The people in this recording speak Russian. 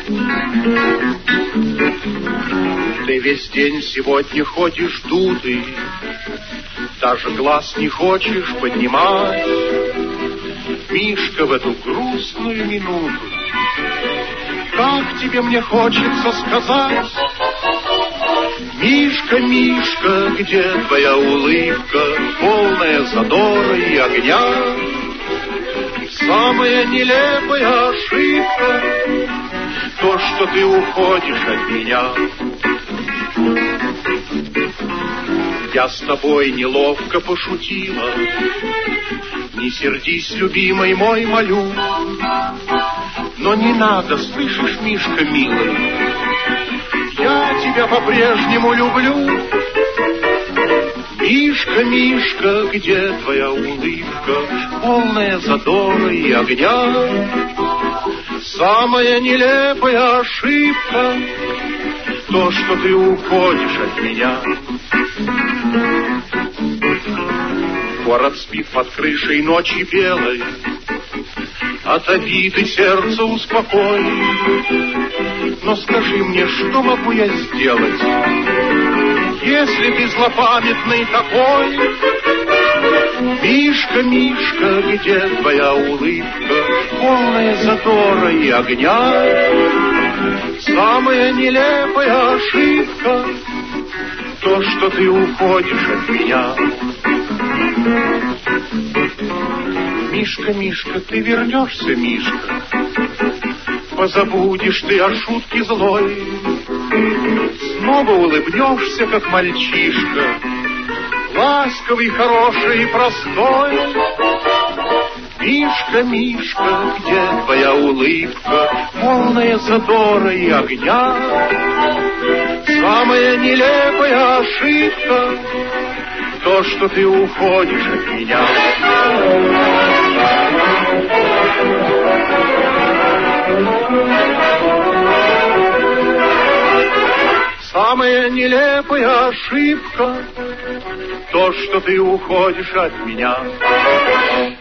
Ты весь день сегодня ходишь дутый, даже глаз не хочешь поднимать. Мишка, в эту грустную минуту, как тебе мне хочется сказать: Мишка, Мишка, где твоя улыбка, полная задора и огня? Самая нелепая ошибка — то, что ты уходишь от меня. Я с тобой неловко пошутила, не сердись, любимый мой, молю. Но не надо, слышишь, Мишка, милый, я тебя по-прежнему люблю. Мишка, Мишка, где твоя улыбка, полная задора и огня? Самая нелепая ошибка — то, что ты уходишь от меня. Город спит под крышей ночи белой, от обиды сердце успокой. Но скажи мне, что могу я сделать, если ты злопамятный такой? Мишка, Мишка, где твоя улыбка, полная задора и огня? Самая нелепая ошибка — то, что ты уходишь от меня. Мишка, Мишка, ты вернешься, Мишка, позабудешь ты о шутке злой, снова улыбнешься, как мальчишка, ласковый, хороший и простой. Мишка, Мишка, где твоя улыбка, полная задора и огня? Самая нелепая ошибка — то, что ты уходишь от меня. Самая нелепая ошибка — то, что ты уходишь от меня.